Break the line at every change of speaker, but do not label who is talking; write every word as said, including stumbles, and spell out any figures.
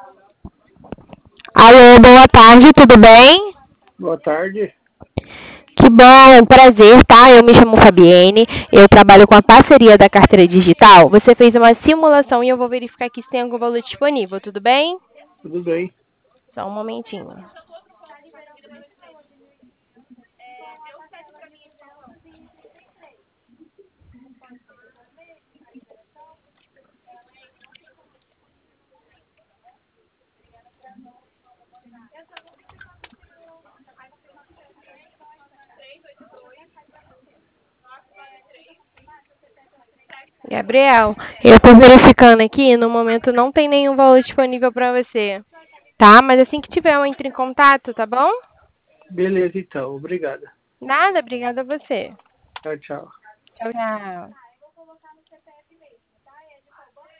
Alô, boa tarde, tudo bem?
Boa tarde.
Que bom, é um prazer, tá? Eu me chamo Fabienne, eu trabalho com a parceria da carteira digital. Você fez uma simulação e eu vou verificar aqui se tem algum valor disponível, tudo bem?
Tudo bem.
Só um momentinho. Gabriel, eu estou verificando aqui, no momento não tem nenhum valor disponível para você, tá? Mas assim que tiver, eu entro em contato, tá bom?
Beleza, então. Obrigada.
Nada, obrigada a você.
Tchau, tchau.
Tchau, tchau.